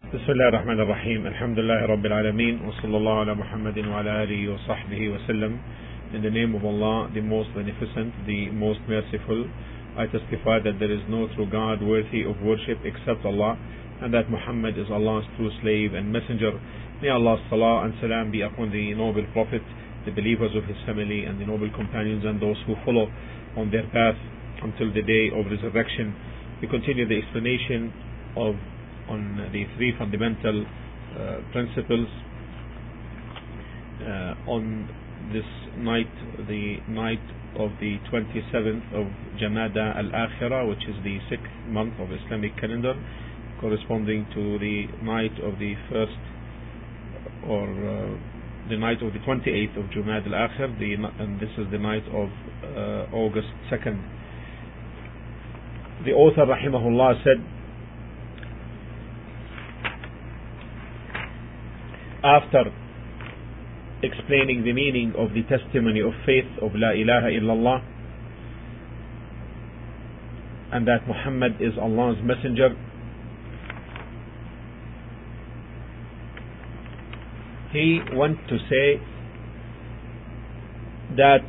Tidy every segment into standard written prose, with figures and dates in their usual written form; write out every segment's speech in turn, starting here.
بسم الله الرحمن الرحيم. الحمد لله رب العالمين وصلى الله على محمد وعلى آله وصحبه وسلم. In the name of Allah, the most beneficent, the most merciful, I testify that there is no true God worthy of worship except Allah, and that Muhammad is Allah's true slave and messenger. May Allah's salah and salam be upon the noble Prophet, the believers of his family, and the noble companions, and those who follow on their path until the day of resurrection. We continue the explanation on the three fundamental principles on this night, the night of the 27th of Jamada al-Akhirah, which is the 6th month of Islamic calendar, corresponding to the night of the first, or the night of the 28th of Jamada al-Akhirah, and this is the night of August 2nd. The author rahimahullah said, after explaining the meaning of the testimony of faith of La ilaha illallah and that Muhammad is Allah's messenger, he went to say that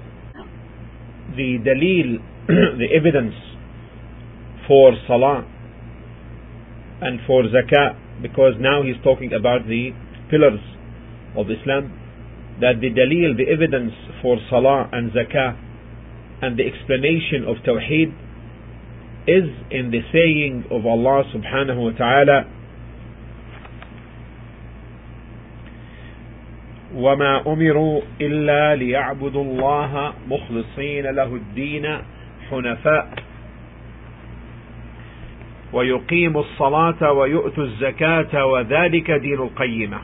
the dalil, the evidence for salah and for zakah, because now he's talking about the pillars of Islam, that the dalil, the evidence for salah and zakah and the explanation of tawheed is in the saying of Allah subhanahu wa ta'ala, وَمَا أُمِرُوا إِلَّا لِيَعْبُدُوا اللَّهَ مُخْلِصِينَ لَهُ الدِّينَ حُنَفَاءَ وَيُقِيمُوا الصَّلَاةَ وَيُؤْتُوا الزَّكَاةَ وَذَلِكَ دِينُ الْقَيِّمَةِ.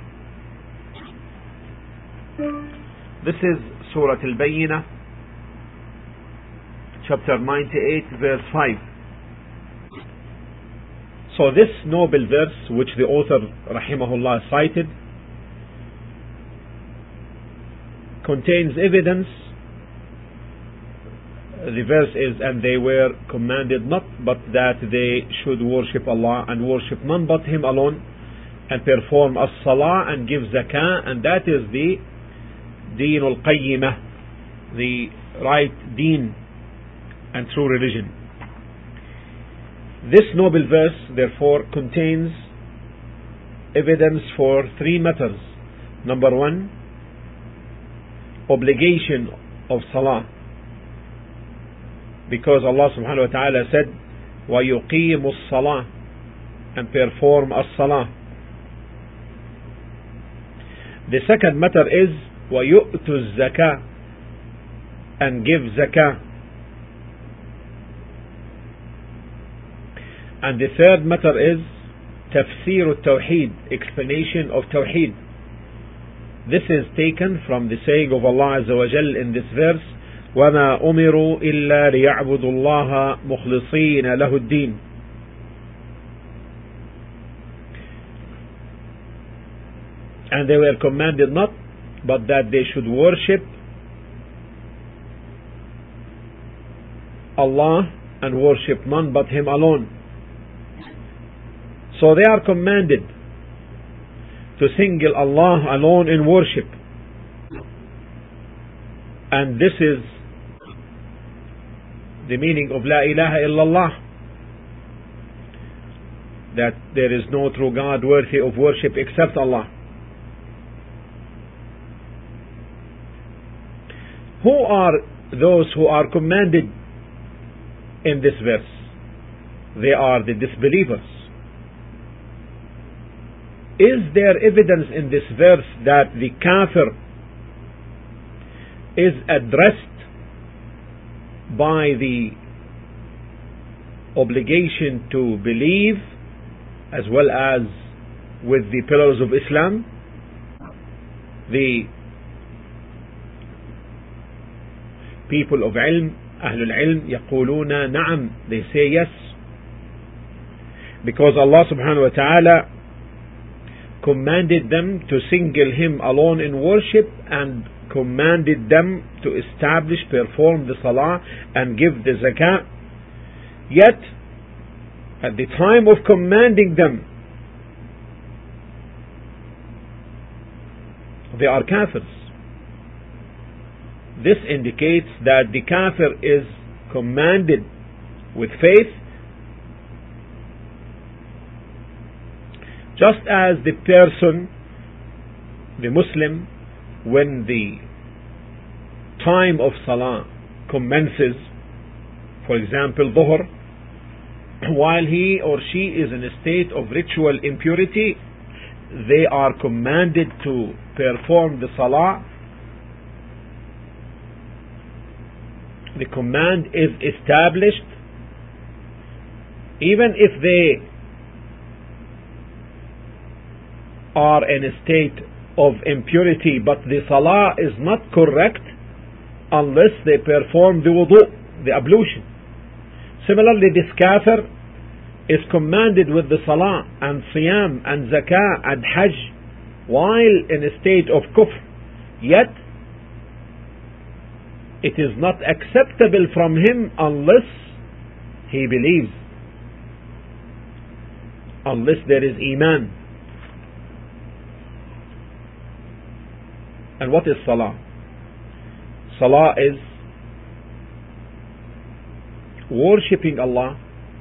This is Surah Al-Bayyinah, chapter 98, verse 5. So this noble verse, which the author rahimahullah cited, contains evidence. The verse is, and they were commanded not but that they should worship Allah and worship none but Him alone, and perform as-salah and give zakah, and that is the Deen al-Qayyimah, the right deen and true religion. This noble verse therefore contains evidence for three matters. Number one, obligation of salah, because Allah subhanahu wa ta'ala said وَيُقِيمُ الصَّلَاةِ and perform as-salah. The second matter is وَيُؤْتُ الزَّكَاةِ and give zakah. And the third matter is تفسير التوحيد, explanation of tawheed. This is taken from the saying of Allah Azza wa Jal in this verse, وَمَا أُمِرُوا إِلَّا لِيَعْبُدُوا اللَّهَ مُخْلِصِينَ لَهُ الدِّينَ. And they were commanded not but that they should worship Allah and worship none but Him alone. So they are commanded to single Allah alone in worship, and this is the meaning of La ilaha illallah, that there is no true God worthy of worship except Allah. Who are those who are commanded in this verse? They are the disbelievers. Is there evidence in this verse that the kafir is addressed by the obligation to believe as well as with the pillars of Islam? The people of ilm, Ahlul ilm, يقولون نعم, they say yes, because Allah subhanahu wa ta'ala commanded them to single Him alone in worship and commanded them to establish, perform the salah and give the zakah. Yet at the time of commanding them they are kafirs. This indicates that the kafir is commanded with faith, just as the person, the Muslim, when the time of Salah commences, for example Dhuhr, while he or she is in a state of ritual impurity, they are commanded to perform the Salah. The command is established even if they are in a state of impurity, but the Salah is not correct unless they perform the wudu, the ablution. Similarly, this kafir is commanded with the Salah and Siyam and Zakah and Hajj while in a state of kufr, yet it is not acceptable from him unless he believes, unless there is Iman. And what is Salah? Salah is worshipping Allah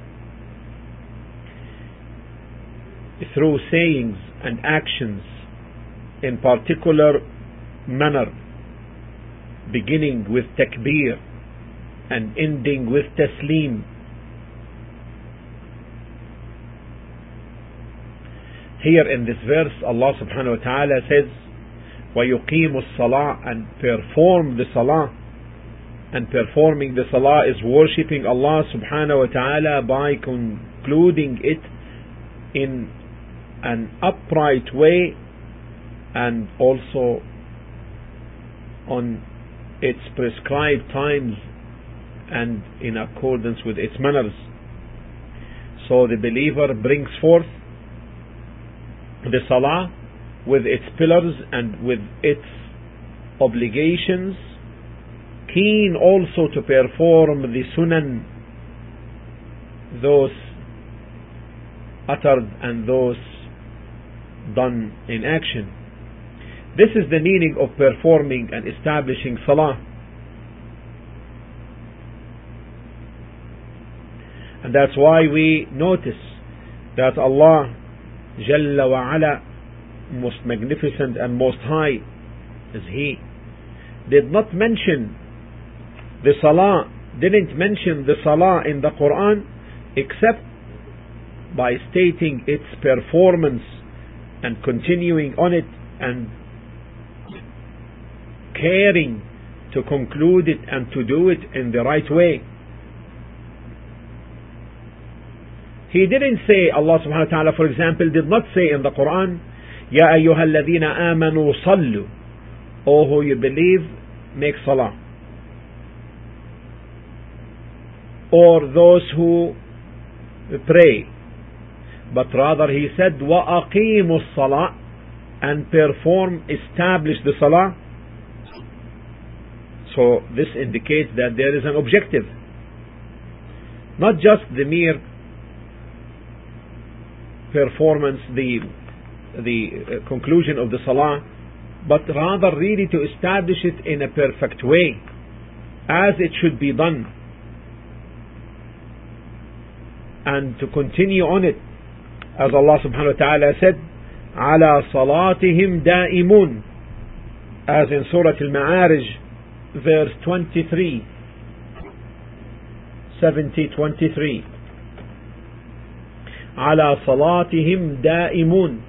through sayings and actions in particular manner, beginning with takbir and ending with taslim. Here in this verse, Allah subhanahu wa ta'ala says, وَيُقِيمُ الصَّلَاةِ, and perform the salah. And performing the salah is worshipping Allah subhanahu wa ta'ala by concluding it in an upright way and also on its prescribed times and in accordance with its manners. So the believer brings forth the salah with its pillars and with its obligations, keen also to perform the sunan, those uttered and those done in action. This is the meaning of performing and establishing salah. And that's why we notice that Allah Jalla wa Ala, most magnificent and most high is He, did not mention the salah, didn't mention the salah in the Quran except by stating its performance and continuing on it and caring to conclude it and to do it in the right way. He didn't say, Allah subhanahu wa ta'ala, for example, did not say in the Quran, Ya ayyuha alladhina amanu sallu, O who you believe, make salah. Or those who pray. But rather he said, وَأَقِيمُوا الصَّلَاةِ, and perform, establish the salah. So this indicates that there is an objective, not just the mere performance, the conclusion of the salah, but rather really to establish it in a perfect way, as it should be done, and to continue on it, as Allah subhanahu wa ta'ala said, على صلاتهم دائمون, as in Surah Al-Ma'arij, verse 23, 70-23. على صلاتهم دائمون,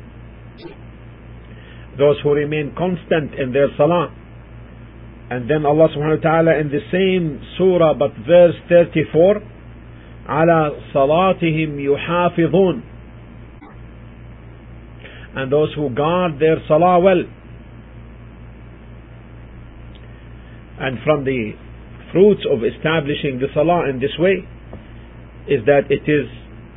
those who remain constant in their salah. And then Allah subhanahu wa ta'ala in the same surah but verse 34, على صلاتهم يحافظون, and those who guard their salah well. And from the fruits of establishing the salah in this way is that it is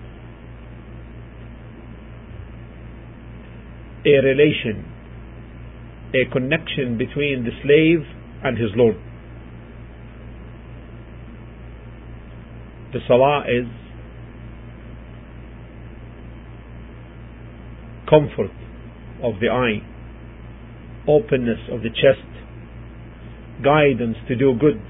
a relation, a connection between the slave and his Lord. The salah is comfort of the eye, openness of the chest, guidance to do good,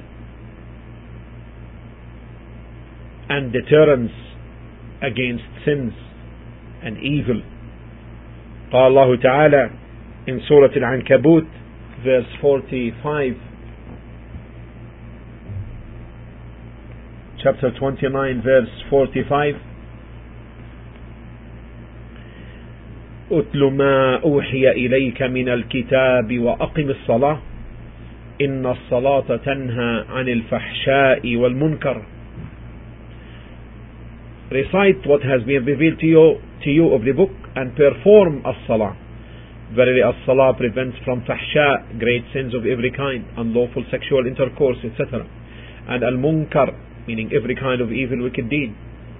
and deterrence against sins and evil. قال الله تعالى in Surah Al-Ankabut verse 45, chapter 29 verse 45, أتل ما أوحي إليك من الكتاب وأقم الصلاة إن الصلاة تنهى عن الفحشاء والمنكر. Recite what has been revealed to you of the book and perform as-salah. Verily as-salah prevents from fahsha, great sins of every kind, unlawful sexual intercourse, etc. and al-munkar, meaning every kind of evil, wicked deed.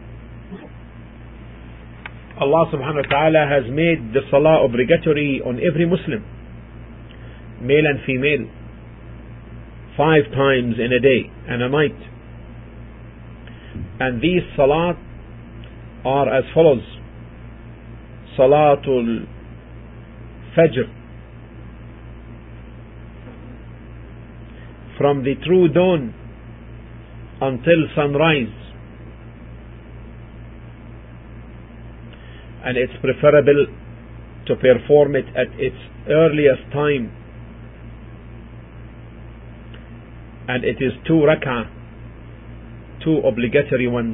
Allah subhanahu wa ta'ala has made the salah obligatory on every Muslim, male and female, 5 times in a day and a night. And these salat are as follows: Salatul Fajr, from the true dawn until sunrise, and it's preferable to perform it at its earliest time, and it is 2 rak'ah, 2 obligatory ones.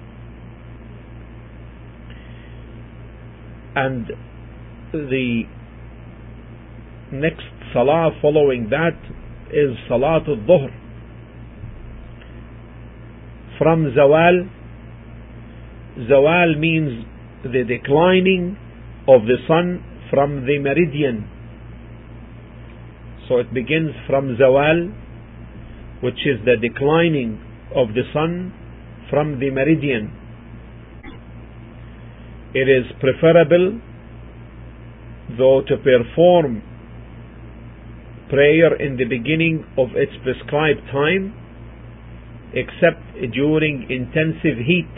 And the next salah following that is Salatul Dhuhr, from Zawal. Zawal means the declining of the sun from the meridian. So it begins from Zawal, which is the declining of the sun from the meridian. It is preferable, though, to perform prayer in the beginning of its prescribed time, except during intensive heat.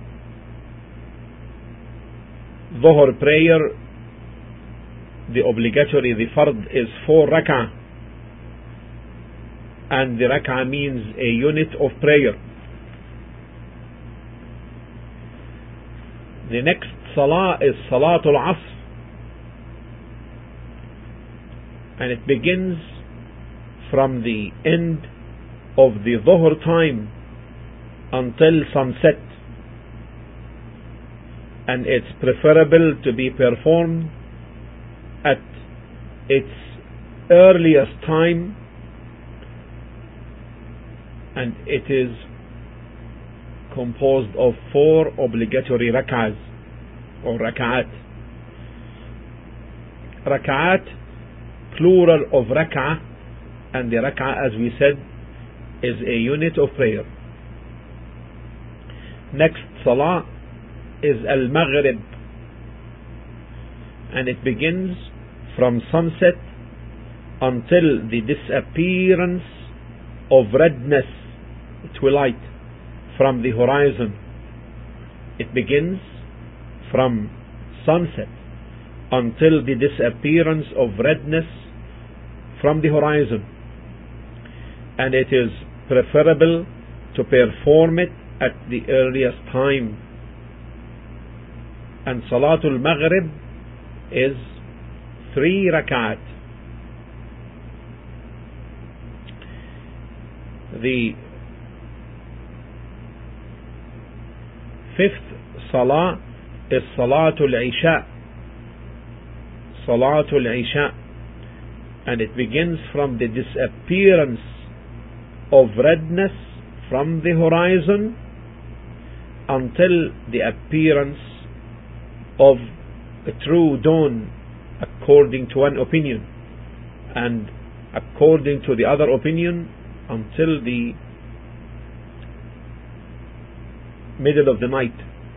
Dhuhr prayer, the obligatory, the fard, is 4 rak'ah, and the rak'ah means a unit of prayer. The next salah is Salatul Asr, and it begins from the end of the Dhuhr time until sunset, and it's preferable to be performed at its earliest time, and it is composed of 4 obligatory rak'ahs or rak'at. Rak'at, plural of rak'ah, and the rak'ah, as we said, is a unit of prayer. Next salah is al-Maghrib, and it begins from sunset until the disappearance of redness, twilight, from the horizon. It begins from sunset until the disappearance of redness from the horizon, and it is preferable to perform it at the earliest time. And Salatul Maghrib is 3 rak'at. The 5th salah is Salatul Isha. Salatul Isha, and it begins from the disappearance of redness from the horizon until the appearance of a true dawn, according to one opinion, and according to the other opinion until the middle of the night.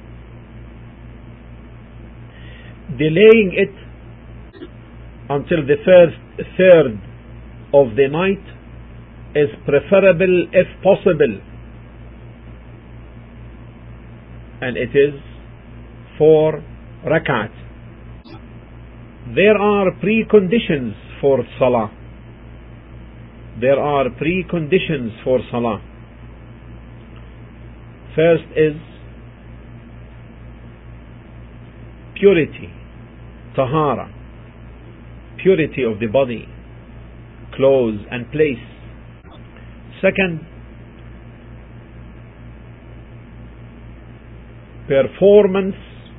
Delaying it until the first third of the night is preferable if possible, and it is 4 rak'at. There are preconditions for salah. There are preconditions for salah. First is purity, tahara, purity of the body, clothes and place. Second, performance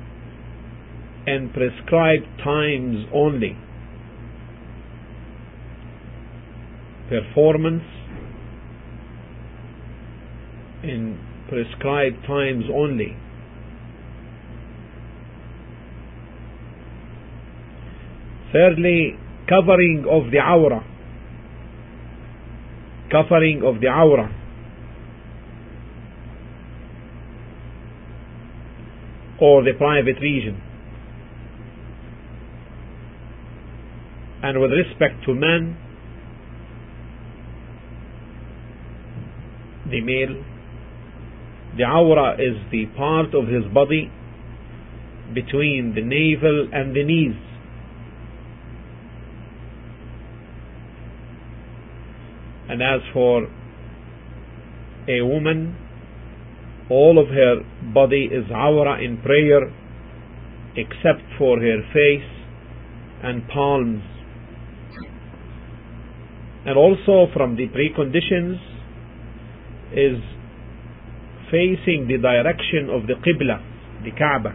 in prescribed times only. Performance in prescribed times only. Thirdly, covering of the awrah. Covering of the awrah. Or the private region. And with respect to man, the male, the awrah is the part of his body between the navel and the knees. And as for a woman, all of her body is awrah in prayer except for her face and palms. And also from the preconditions is facing the direction of the Qibla, the Kaaba.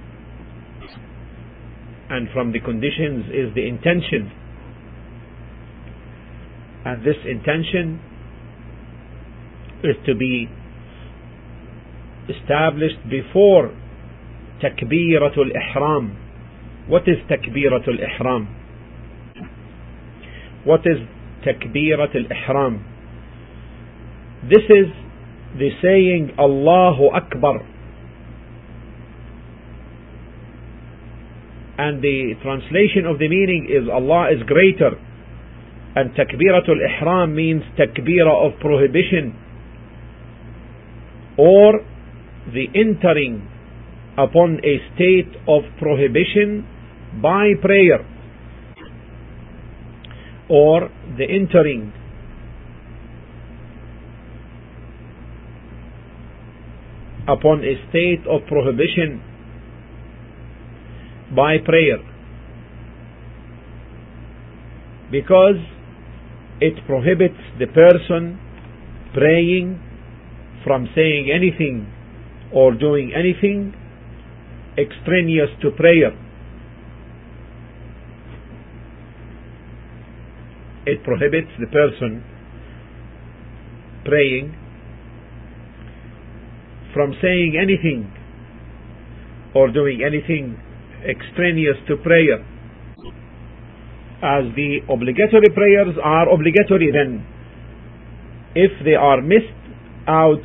And from the conditions is the intention. And this intention is to be established before Takbiratul Ihram. What is Takbiratul Ihram? What is Takbiratul Ihram? This is the saying Allahu Akbar. And the translation of the meaning is Allah is greater. And Takbiratul Ihram means Takbira of prohibition, or the entering upon a state of prohibition by prayer, or the entering upon a state of prohibition by prayer, because it prohibits the person praying from saying anything or doing anything extraneous to prayer. It prohibits the person praying from saying anything or doing anything extraneous to prayer. As the obligatory prayers are obligatory, then if they are missed out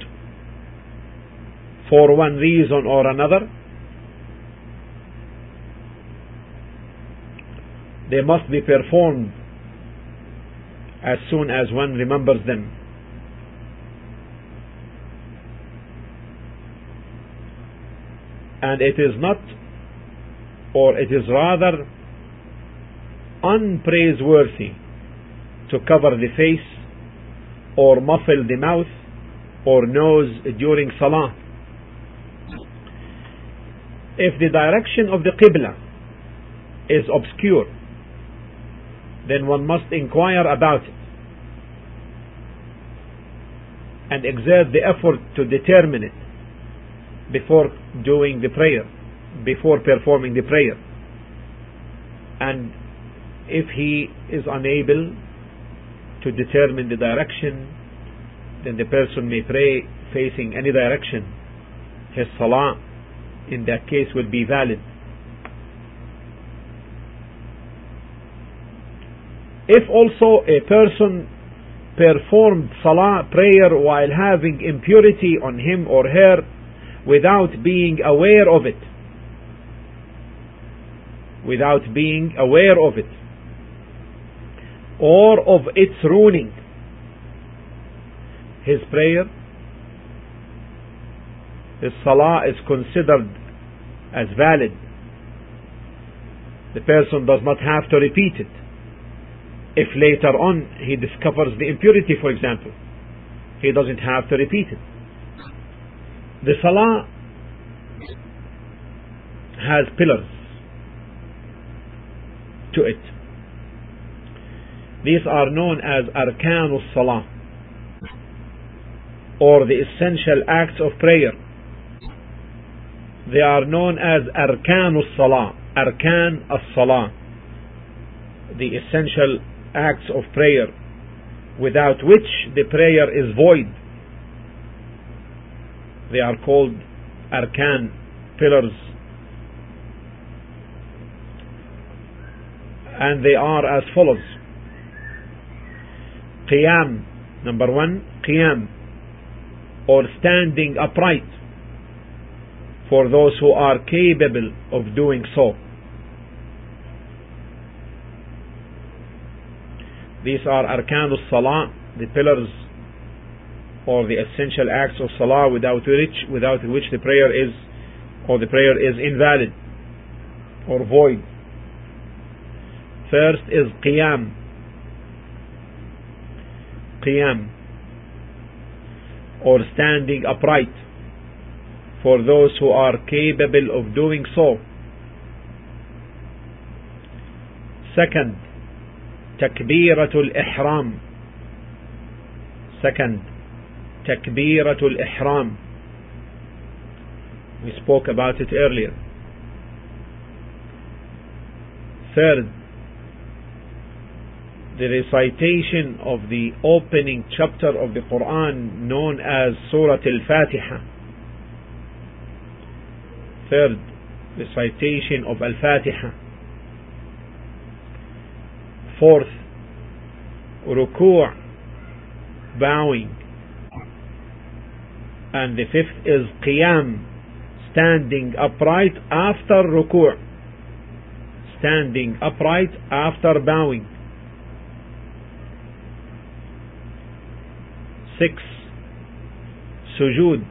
for one reason or another, they must be performed as soon as one remembers them. And it is not, or it is rather unpraiseworthy to cover the face or muffle the mouth or nose during salah. If the direction of the Qibla is obscure, then one must inquire about it and exert the effort to determine it before doing the prayer, before performing the prayer. And if he is unable to determine the direction, then the person may pray facing any direction. His salah in that case would be valid. If also a person performed salah prayer while having impurity on him or her without being aware of it, or of its ruining his prayer, his salah is considered as valid. The person does not have to repeat it. If later on he discovers the impurity, for example, he doesn't have to repeat it. The salah has pillars to it. These are known as arkanus salah, or the essential acts of prayer. They are known as arkanus salah, arkan as-salah, the essential acts of prayer, without which the prayer is void. They are called arkan, pillars, and they are as follows. Qiyam, number one, qiyam, or standing upright, for those who are capable of doing so. These are arkanus salah, the pillars or the essential acts of salah without which the prayer is invalid or void. First is qiyam. Qiyam, or standing upright, for those who are capable of doing so. Second, takbiratul ihram. Second, takbiratul ihram. We spoke about it earlier. Third, the recitation of the opening chapter of the Quran known as Surah Al-Fatiha. Third, recitation of Al-Fatiha. Fourth, ruku', bowing. And the fifth is qiyam, standing upright after ruku', standing upright after bowing. 6. Sujood,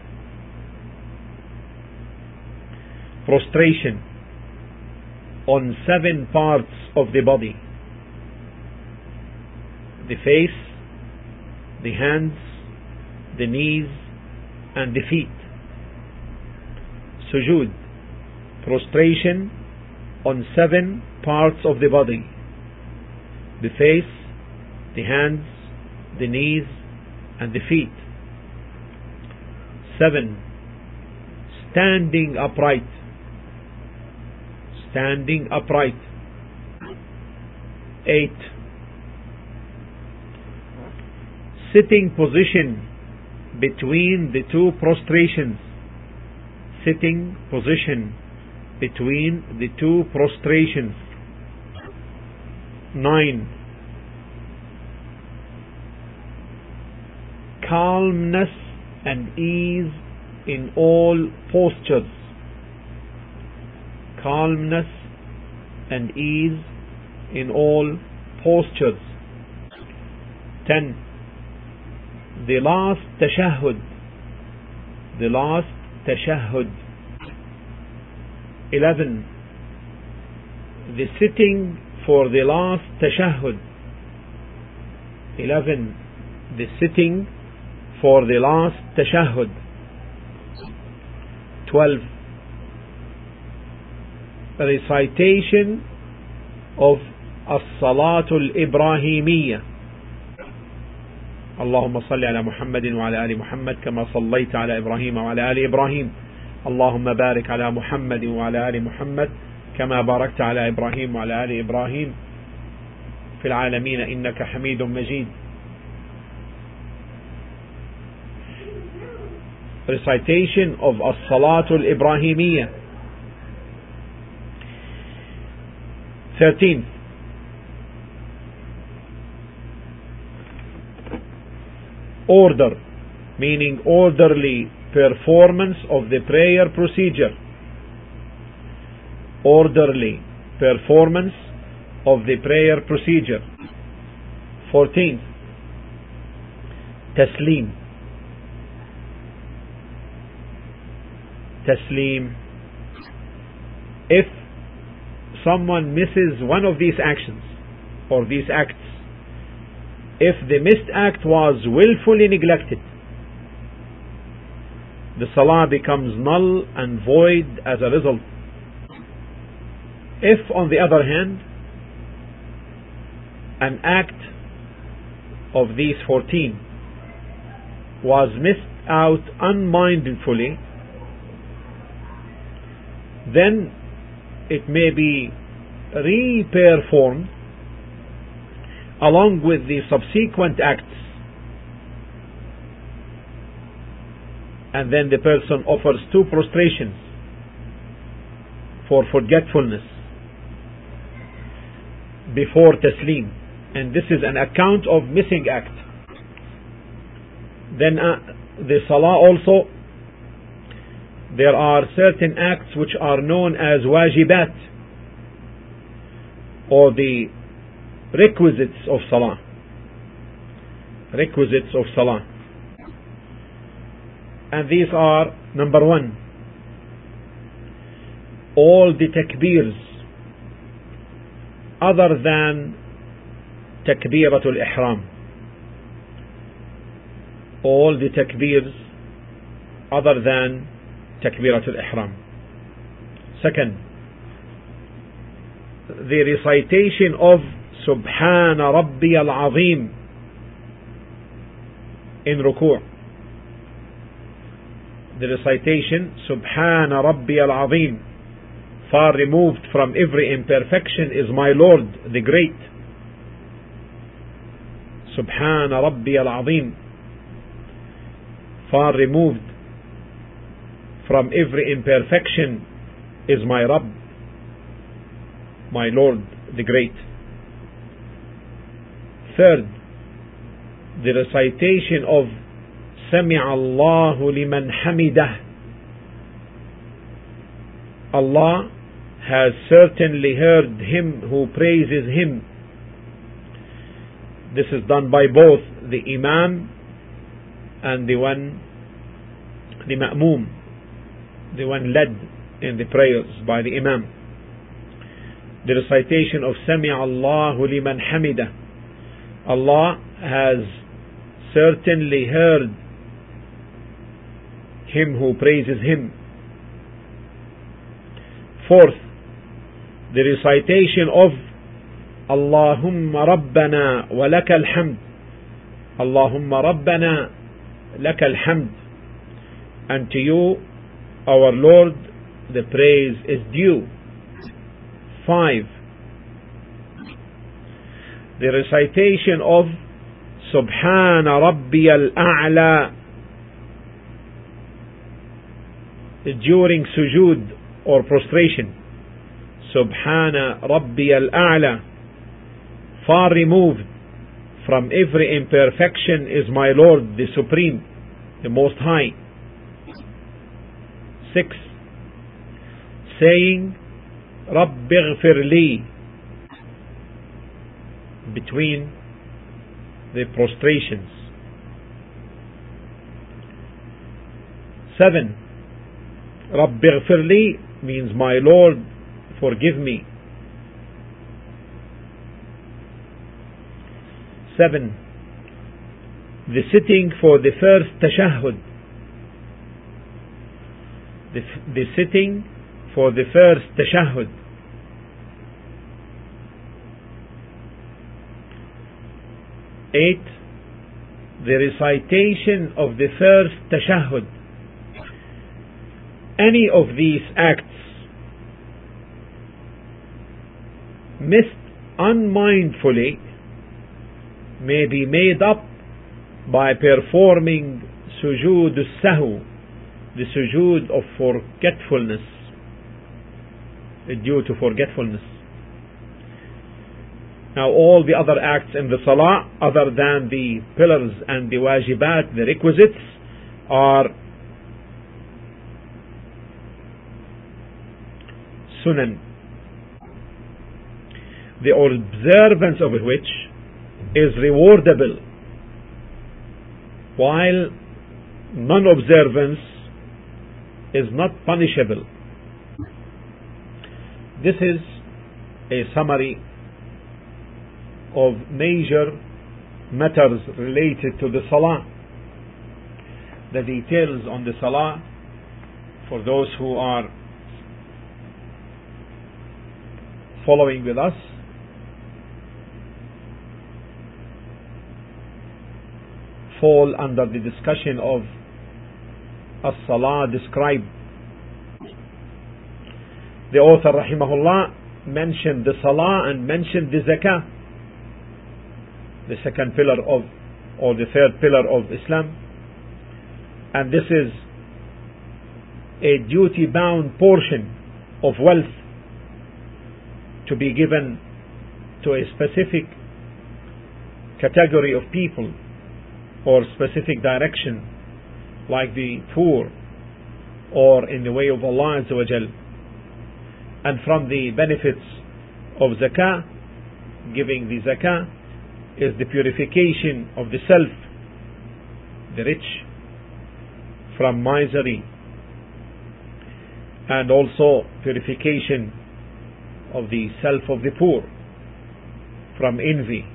prostration on 7 parts of the body: the face, the hands, the knees, and the feet. Sujood, prostration on 7 parts of the body: the face, the hands, the knees, and the feet. 7. Standing upright. Standing upright. 8. Sitting position between the 2 prostrations. Sitting position between the 2 prostrations. 9. Calmness and ease in all postures. Calmness and ease in all postures. 10. The last tashahhud. The last tashahhud. 11. The sitting for the last tashahhud. 11. The sitting for the last tashahhud. 12. Recitation of as-salatul ibrahimiyya. اللهم صل على محمد وعلى آل محمد كما صليت على إبراهيم وعلى آل إبراهيم اللهم بارك على محمد وعلى آل محمد كما باركت على إبراهيم وعلى آل إبراهيم في العالمين إنك حميد مجيد. Recitation of as-salatul ibrahimiyya. 13. Order, meaning orderly performance of the prayer procedure. Orderly performance of the prayer procedure. 14. Taslim. Taslim. If someone misses one of these actions or these acts, if the missed act was willfully neglected, the salah becomes null and void as a result. If, on the other hand, an act of these 14 was missed out unmindfully, then it may be re-performed along with the subsequent acts, and then the person offers 2 prostrations for forgetfulness before taslim, and this is an account of missing act. Then the salah also, there are certain acts which are known as wajibat, or the requisites of salah. Requisites of salah. And these are, number 1, all the takbirs other than takbiratul ihram. All the takbirs other than takbiratul ihram. Second, the recitation of Subhana Rabbiyal Azim in ruku'. The recitation Subhana Rabbiyal Azim, far removed from every imperfection is my Lord the Great. Subhana Rabbiyal Azim, far removed from every imperfection is my Rabb, my Lord the Great. Third, the recitation of Sami'a Allahu liman hamidah. Allah has certainly heard him who praises him. This is done by both the Imam and the Ma'mum, the one led in the prayers by the Imam. The recitation of Sami'a Allahu liman hamidah. Allah has certainly heard him who praises him. Fourth, the recitation of Allahumma Rabbana wa lakal hamd. Allahumma Rabbana lakal hamd. And to you, our Lord, the praise is due. 5. The recitation of Subhana Rabbiyal A'la during sujood or prostration. Subhana Rabbiyal A'la, far removed from every imperfection is my Lord the Supreme, the Most High. 6. Saying Rabbi ighfir li between the prostrations. 7. Rabbi ighfir li means my Lord, forgive me. 7. The sitting for the first tashahhud. The sitting for the first tashahhud. 8. The recitation of the first tashahhud. Any of these acts missed unmindfully may be made up by performing sujood al-sahw, the sujood of forgetfulness, due to forgetfulness. Now all the other acts in the salah other than the pillars and the wajibat, the requisites, are sunan, the observance of which is rewardable, while non-observance is not punishable. This is a summary of major matters related to the Salah, the details on the Salah for those who are following with us. Fall under the discussion of as-Salah described. The author rahimahullah mentioned the Salah and mentioned the Zakah, the second pillar of, or the third pillar of Islam, and this is a duty bound portion of wealth to be given to a specific category of people or specific direction, like the poor or in the way of Allah Azza wa Jal. And from the benefits of zakah, giving the zakah, is the purification of the self, the rich, from misery, and also purification of the self of the poor from envy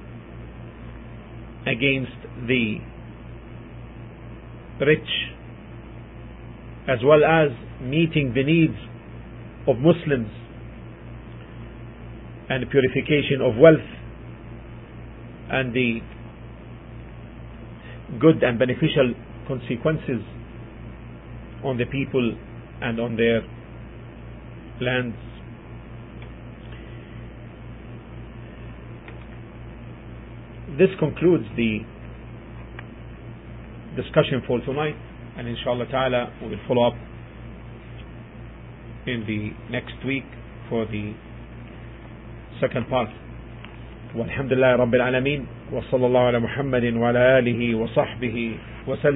against the rich, as well as meeting the needs of Muslims and purification of wealth and the good and beneficial consequences on the people and on their lands. This concludes the discussion for tonight, and inshallah ta'ala we will follow up in the next week for the second part. Walhamdulillah Rabbil Alameen, wa sallallahu ala Muhammadin wa ala alihi wa sahbihi wa sallam.